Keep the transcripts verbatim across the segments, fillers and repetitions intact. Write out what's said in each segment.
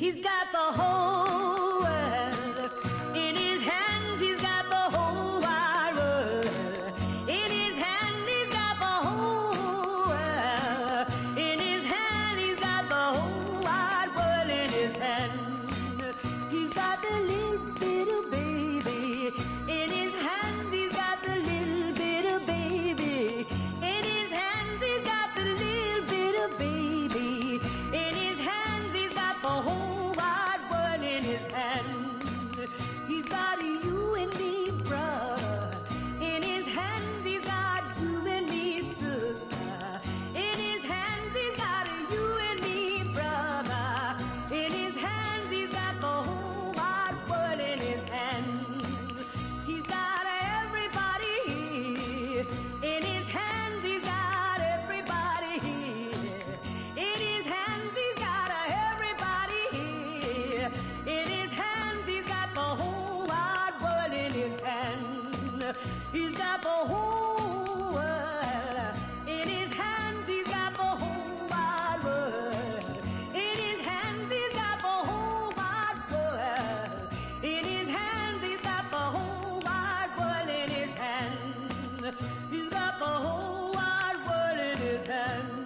He's got the whole world in his hands. He's got the whole wide world in his hand. He's got the whole world in his hand. He's got the whole wide world in his hand. He's got the little bit of baby in his hands. He's got the little bit of baby in his hands. He's got the little bit of baby in his hands. He's got the whole wide world in his hand. He's got you and me, brother, in his hands. He's got you and me, sister, in his hands. He's got you and me, brother, in his hands. He's got the whole wide world in his hands. He's got everybody here in his hands. He's got everybody here in his hands. He's got everybody here in his hands. He's got the whole wide world in his hand. He's got the whole world in his hands. He's got the whole wide world in his hands. He's got the whole wide world in his hands. He's got the whole wide world in his hands. He's got the whole wide world in his hands.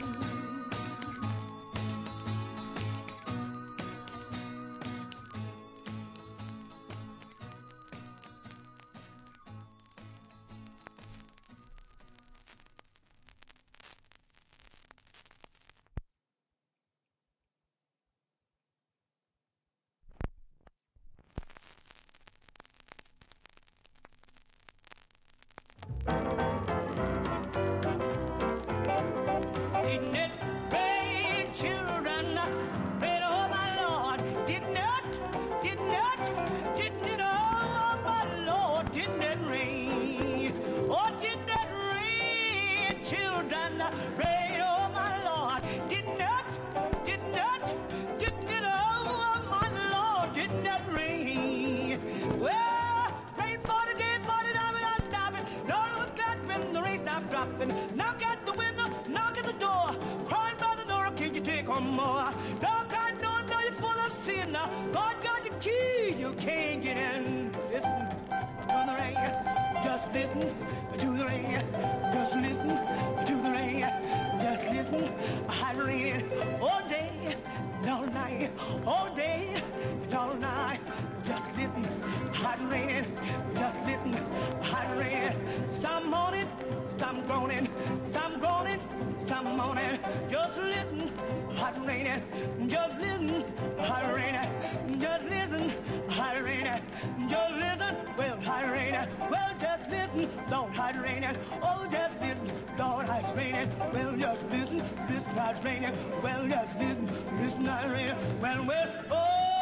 Didn't it rain, children? Rain, oh my Lord. Didn't it? Didn't it? Didn't it? Oh my Lord. Didn't it rain? Oh, didn't it rain, children? Rain, oh my Lord. Didn't it? Didn't it? Didn't it? Oh my Lord. Didn't it rain? Well, rain for the day, for the night without stopping. Lord, what's got when the rain stopped dropping? Knock at the window, knock at the door. Crying by the door, can't you take on more? Don't cry, no, no, you're full of sin. God got the key, you can't get in. Listen to the rain, just listen to the rain. Just listen to the rain, just listen. Hot rain all day, and all night, all day, and all night. Just listen, hot rain, just listen, hot rain. Some morning, some groaning, some groaning, some moaning. Just listen, hot rain, just listen, hot rain, just listen, hot rain, just listen, well, hot rain, well, just listen, Lord, hot rain, oh, just listen, Lord, hot rain, well, just listen, listen, hot rain, well, just listen, listen, hot rain, well, well, oh.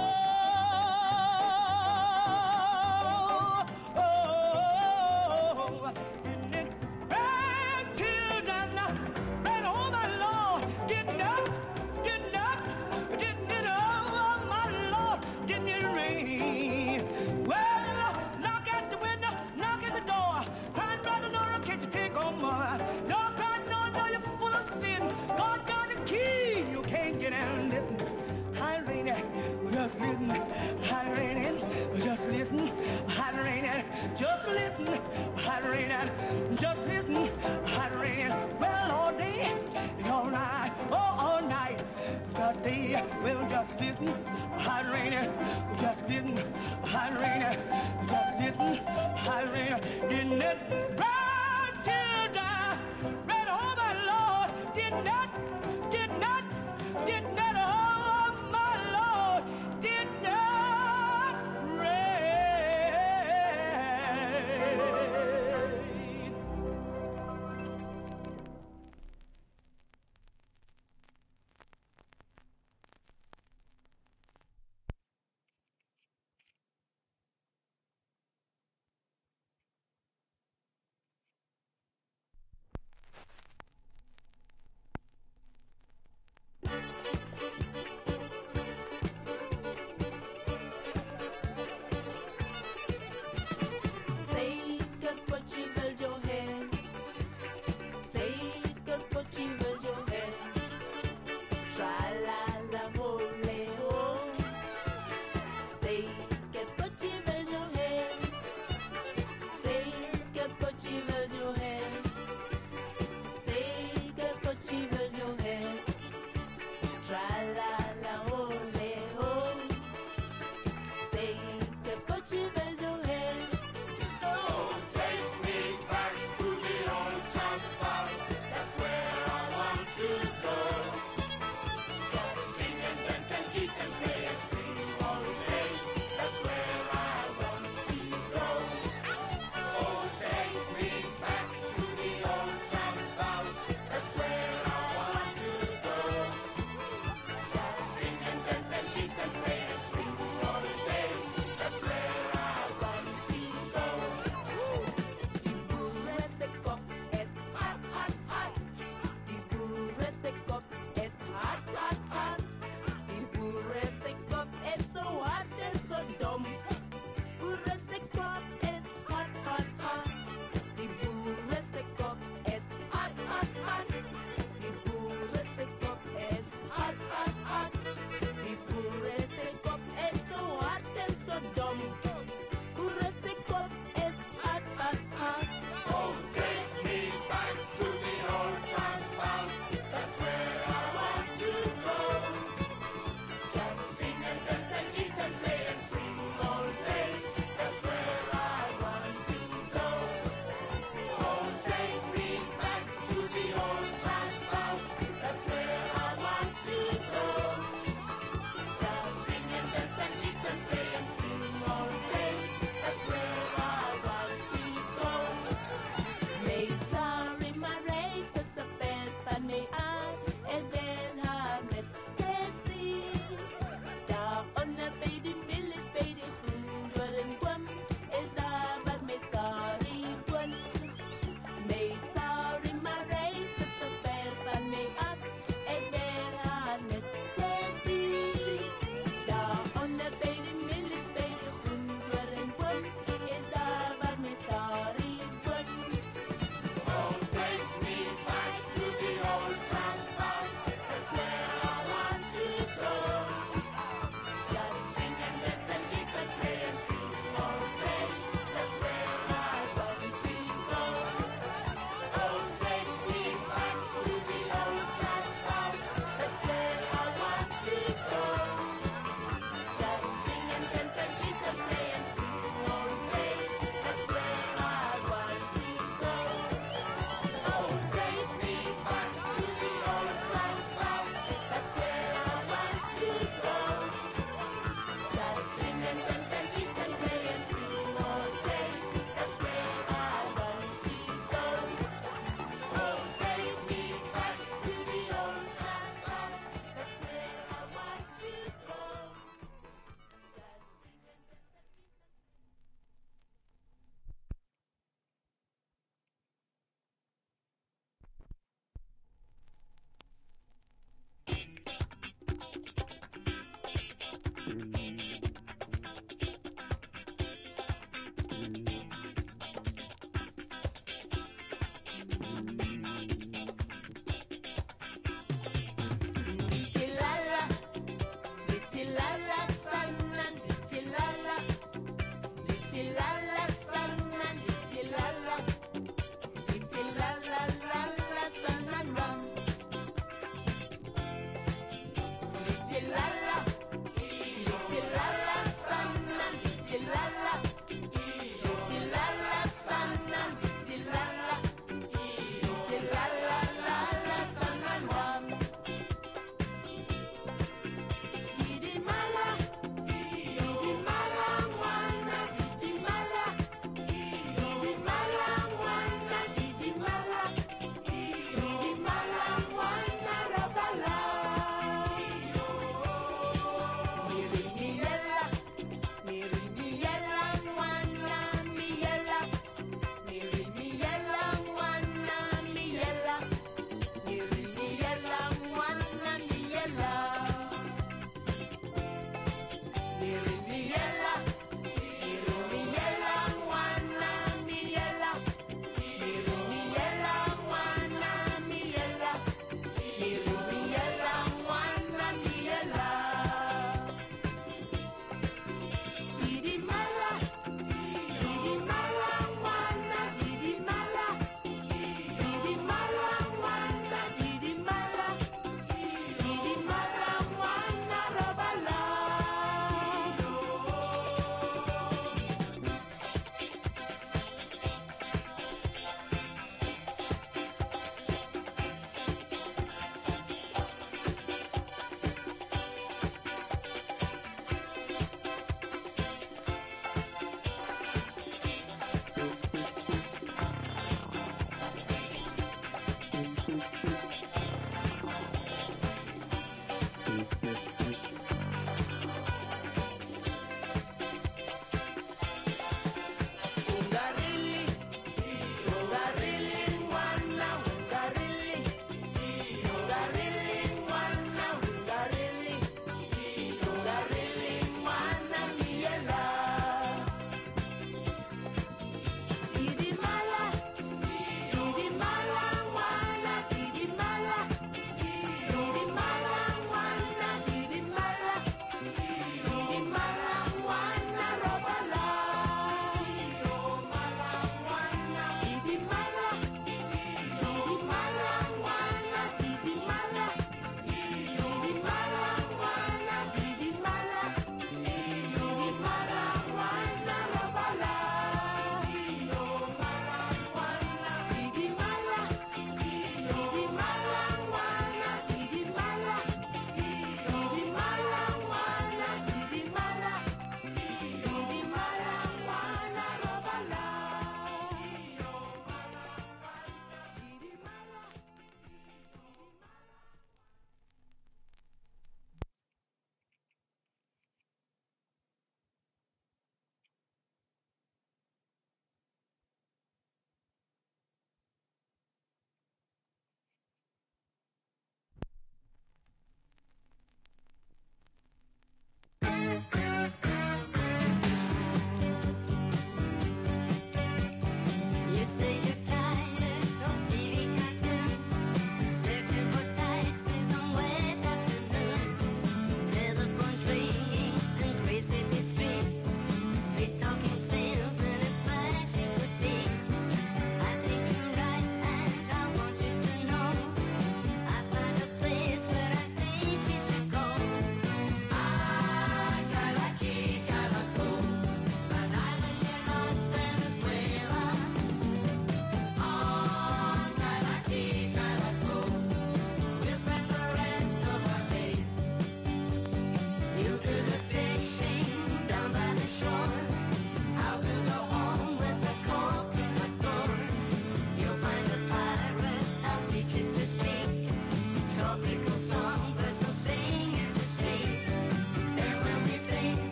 Just listen, hot raining. Just listen, hot raining. Just listen, hot raining. Just listen, hot raining. Well, all day and all night, oh, all night. The day, well, just listen, hot raining. Just listen, hot raining. Just listen, hot raining. Didn't it rain till die? Rain, oh my Lord, did not, did not, did not. Oh my Lord, did not rain.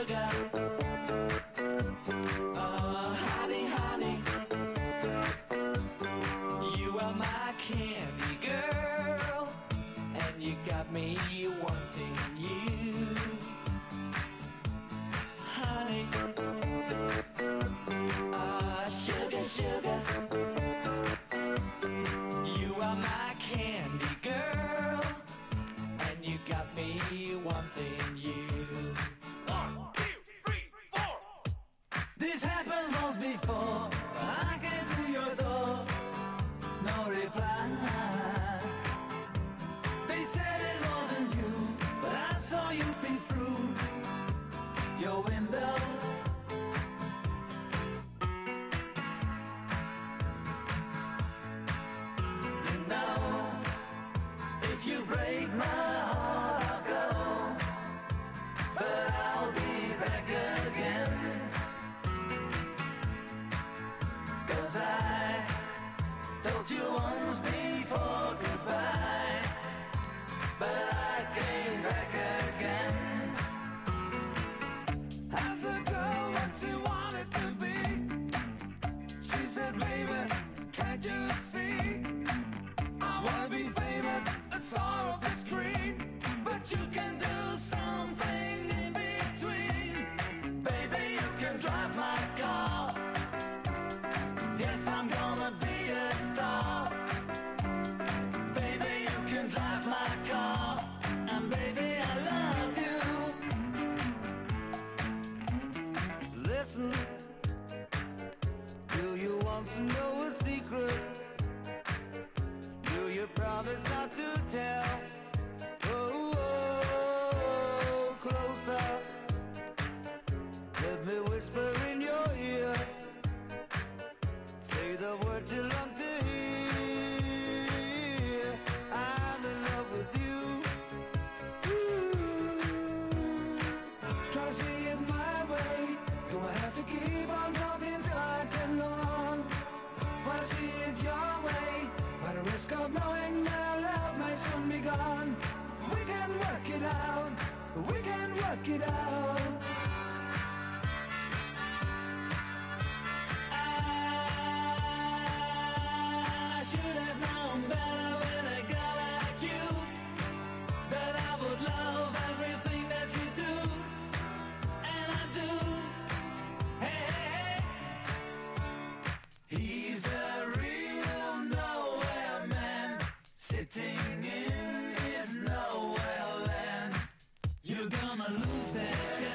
sugar. Oh, honey, honey, you are my candy girl, and you got me wanting you. Honey, ah, sugar, sugar, you are my candy girl, and you got me wanting you. One, two, three, four. This happened once before. I came to your door, no reply. They said it wasn't you, but I saw you peek through your window. You know, if you break my heart, I'll go, but I'll be back again. 'Cause I told you once before goodbye, but I came back again. Asked the girl what she wanted to be. She said, baby, can't you see? I wanna be famous, a star of the screen, but you can do something in between. Baby, you can drive my car. Yes, I'm gonna be a star. Baby, you can drive my car, and baby, I love you. Listen, do you want to know a secret? Do you promise not to tell? Oh, oh, closer. Let me whisper in your ear. Say the words you long to hear. I'm in love with you. Ooh. Try to see it my way. Do I have to keep on talking till I can go on? Wanna see it your way, by the risk of knowing that our love might soon be gone. We can work it out. We can work it out. I should have known better when I got like you, that I would love everything that you do, and I do. Hey, hey, hey. He's a real nowhere man, sitting in his nowhere land. You're gonna lose that.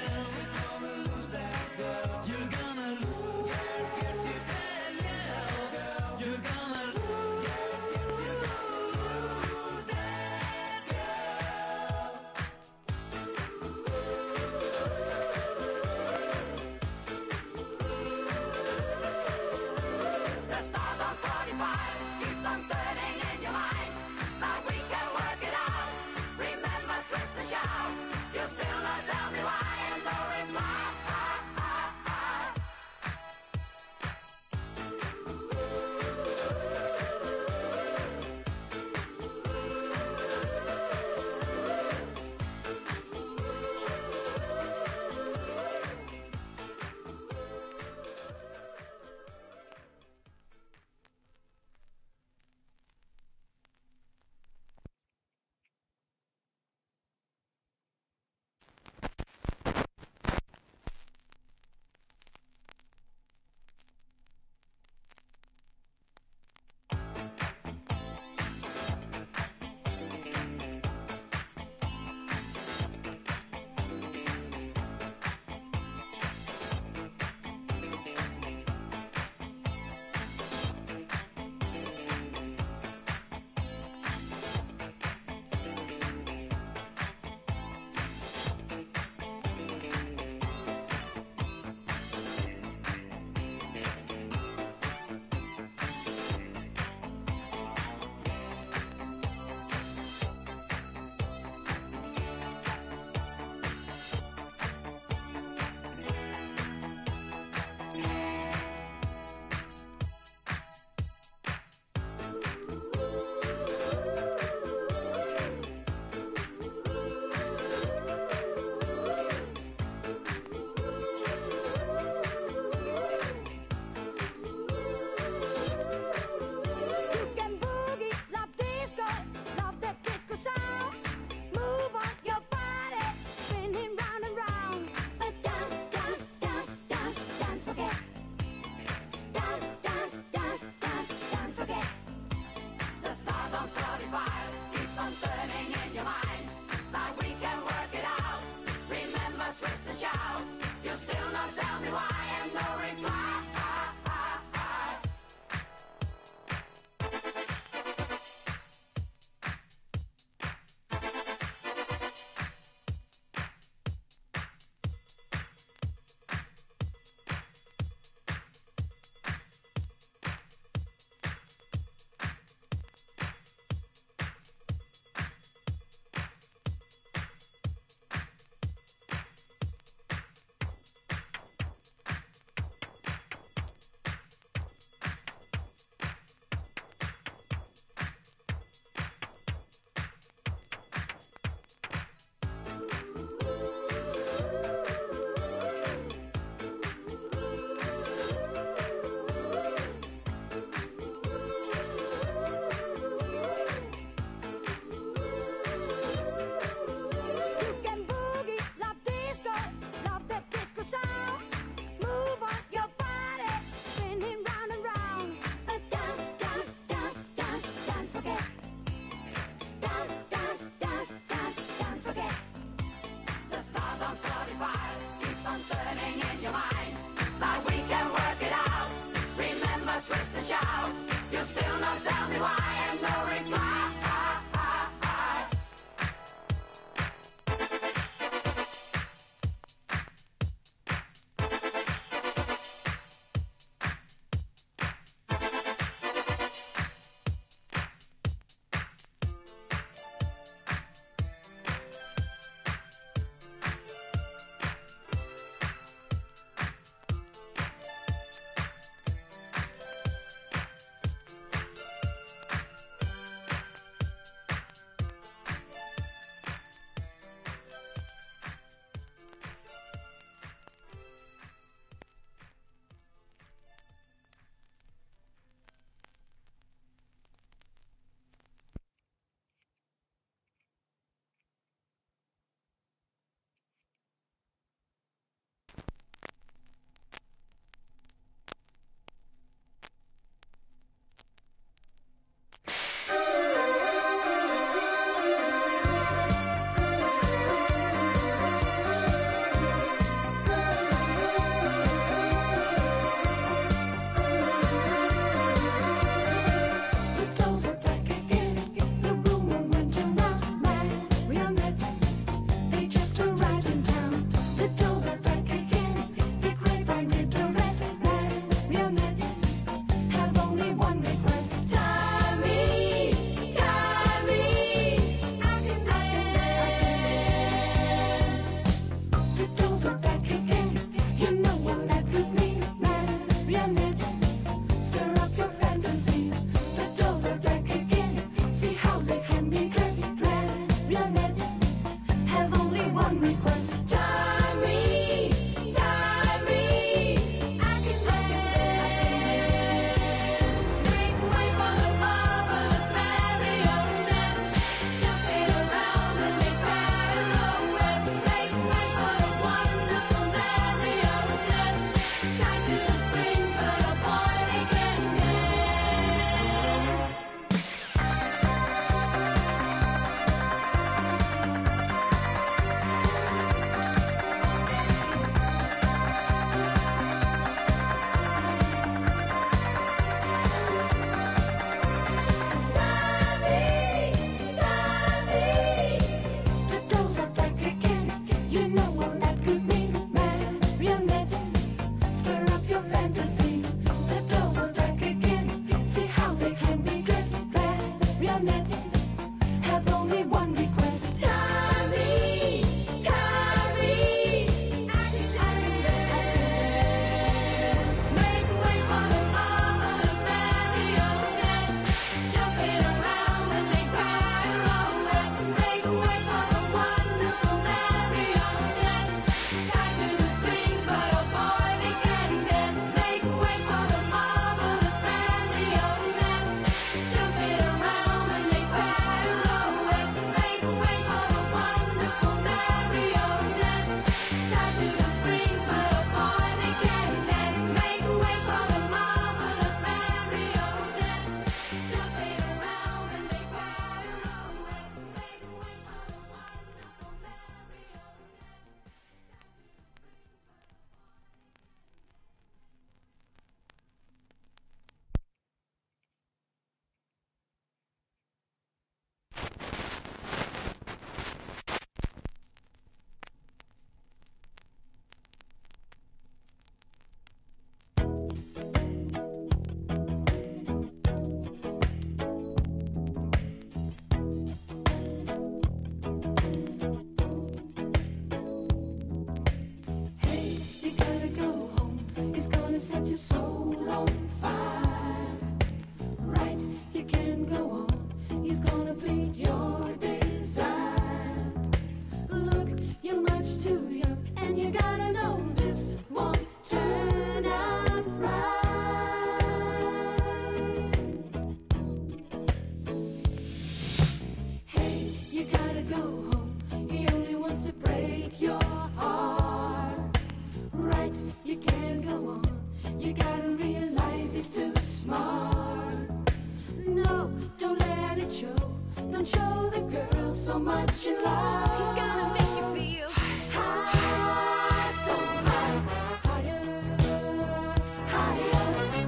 smart. No, don't let it show. Don't show the girl so much in love. He's gonna make you feel high, so high, higher, higher,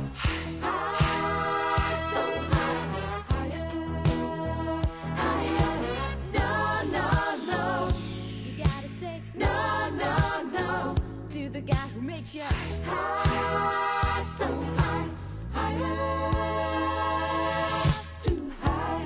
high, so high, higher, higher. No, no, no, you gotta say no, no, no to the guy who makes you high, so high, higher, too high.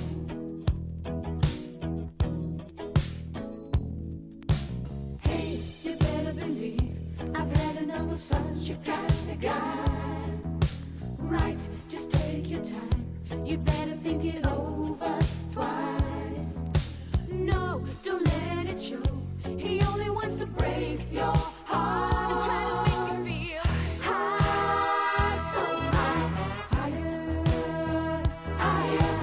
Hey, you better believe I've had enough of such a kind of guy. Right, just take your time. You'd better think it over twice. No, don't let it show. He only wants to break your heart and try to make you feel high, so high, higher, higher,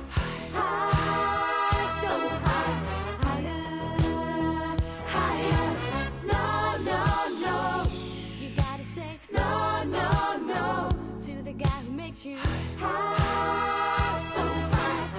high, so high, higher, higher. No, no, no, you gotta say no, no, no to the guy who makes you high, so high,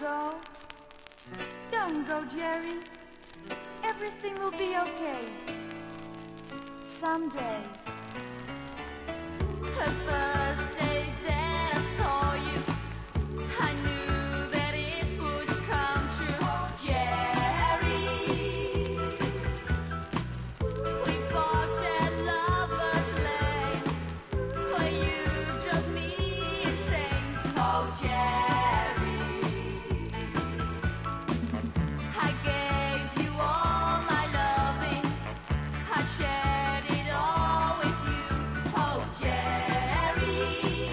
go. Don't go, Jerry. Everything will be okay. Someday. The first day that I saw you, I knew that it would come true. Jerry, we walked at Lover's Lane, where you drove me insane. Oh, Jerry, I gave you all my loving, I shared it all with you. Oh, Jerry,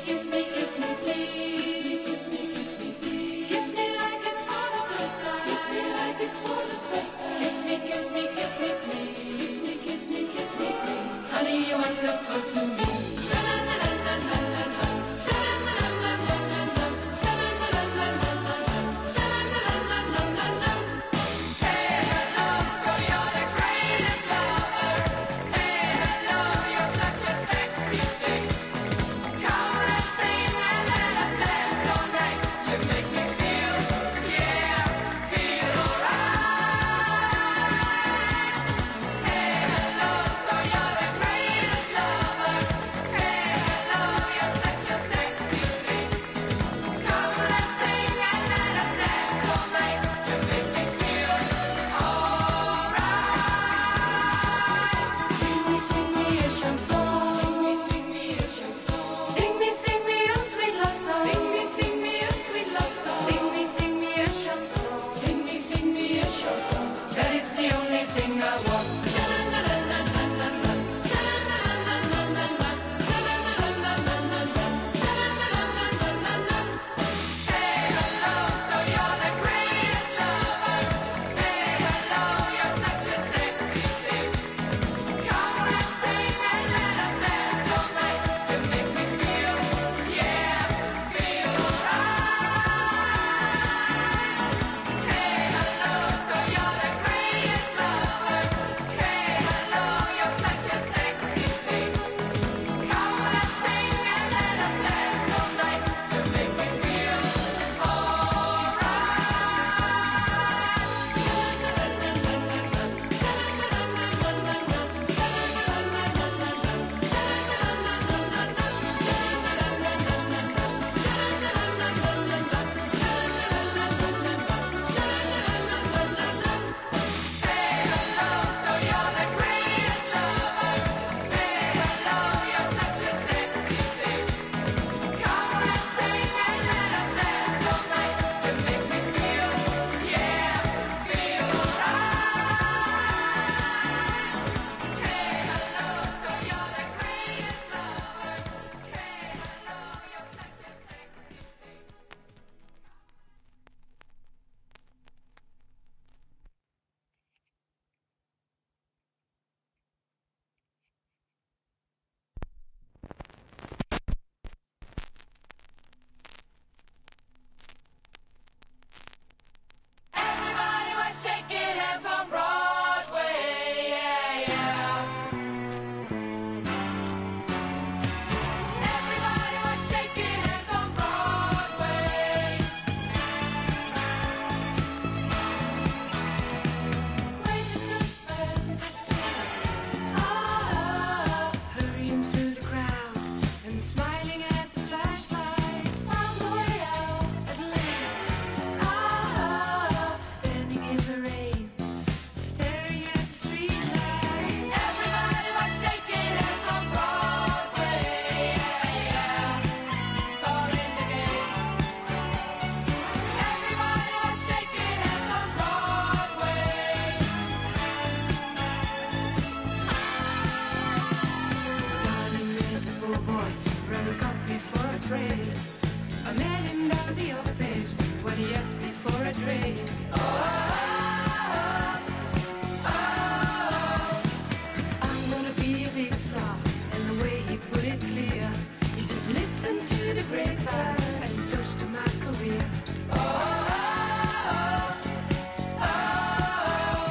kiss me, kiss me, please. Kiss me, kiss me, please. Kiss me like it's for the first time. Kiss me like it's for the first time. Kiss me, kiss me, kiss me, please. Kiss me, kiss me, kiss me, please. Honey, you're wonderful to me. Sha-la-la-la-la-la-la. Sha-la-la-la-la-la-la. Sha-la-la-la-la-la-la. Sha-la-la-la-la-la-la. Hey, hello, so you're the greatest lover. Hey, hello, you're such a sexy thing. Come, let's sing and let us dance all night. You make me feel, yeah, feel alright. Hey, hello, so you're the greatest lover. Hey, hello, you're such a sexy thing. Come, let's sing and let us dance all night. You make me feel alright. Sing me, sing me a chanson. Sing me, sing me a chanson. Sing me, sing me a sweet love song. Sing me, sing me a sweet love song. Sing me, sing me a chanson. Sing me, sing me a chanson. That is the only thing I want. Sha-la-la-la-la-la-la. Sha-la-la-la-la-la-la. Sha-la-la-la-la-la-la. Sha-la-la-la-la-la-la. Hey, hello, so you're the greatest lover. Hey, hello, you're such a sexy thing. Come, let's sing and let us dance all night. You make me feel, yeah, feel alright. Hey, hello, so you're the greatest lover. Hey, hello, you're such a sexy thing. Come, let's sing and let us dance all night. You make me feel Hey, hello, so you're the greatest lover. Hey, hello, you're such a sexy thing. Come, let's sing and let us dance all night. You make me feel, yeah, feel alright. Hey, hello, so you're the greatest lover. Hey, hello, you're such a sexy thing. Everybody was shaking hands on Broadway, yeah, yeah. Everybody was shaking hands on Broadway. When you stood friends, I said, ah, hurrying through the crowd and smiling at the flashlights on the way out at last. Ah, standing in the rain, staring at the streetlights. Everybody was shaking hands on Broadway, yeah, yeah, all in the game. Everybody was shaking hands on Broadway. Starting as a poor boy, ran a copy for a friend. I met him down the office when he asked me for a drink. Oh, oh, oh, he said, I'm gonna be a big star. And the way he put it clear, he just listened to the grapevine and toast to my career. Oh, oh, oh, oh.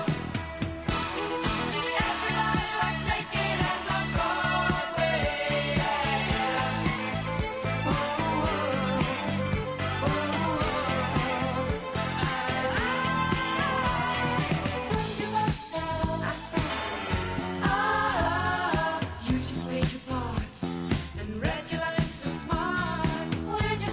Everybody was shaking hands on Broadway, yeah, yeah. Oh, oh, oh, oh. Ah, you just played your part and read your lines so smart. We're just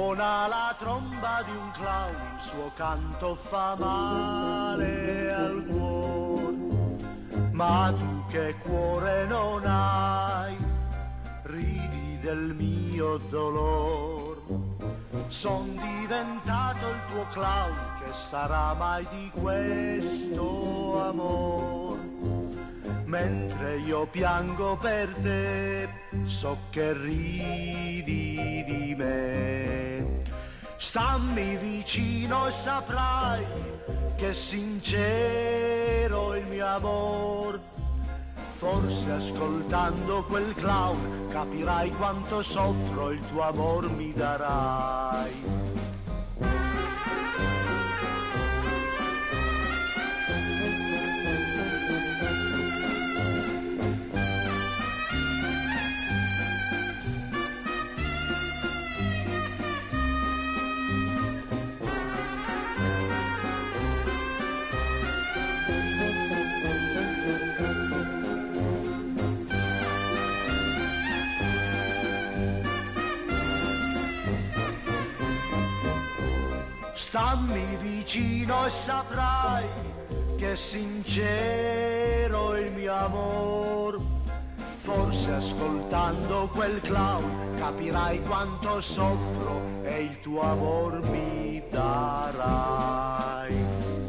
Suona la tromba di un clown, il suo canto fa male al cuore. Ma tu che cuore non hai, ridi del mio dolor. Son diventato il tuo clown, che sarà mai di questo amor? Mentre io piango per te, so che ridi di me. Stammi vicino e saprai che sincero il mio amor. Forse ascoltando quel clown capirai quanto soffro, il tuo amor mi darai. Stammi vicino e saprai che sincero il mio amor. Forse ascoltando quel clown capirai quanto soffro e il tuo amor mi darai.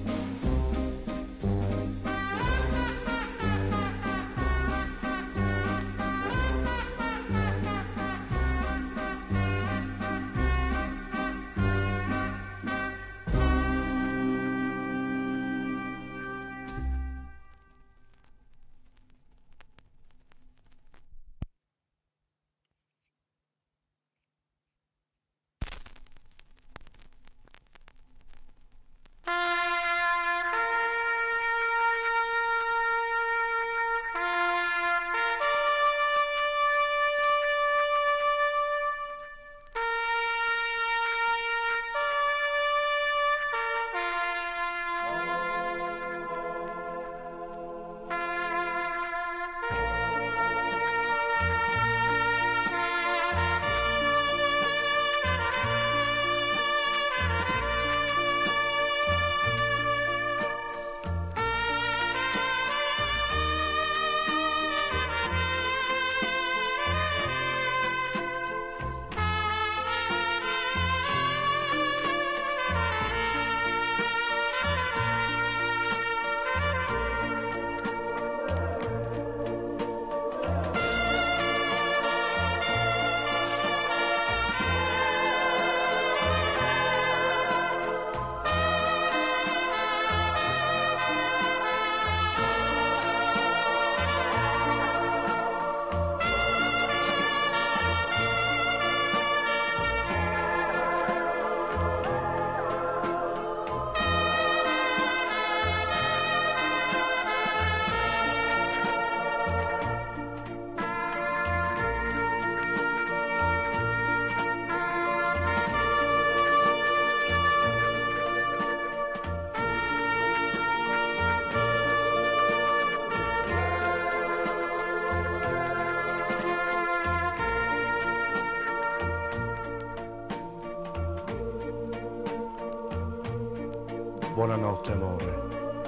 Buonanotte amore,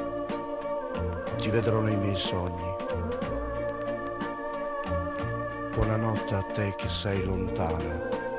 ti vedrò nei miei sogni. Buonanotte a te che sei lontana.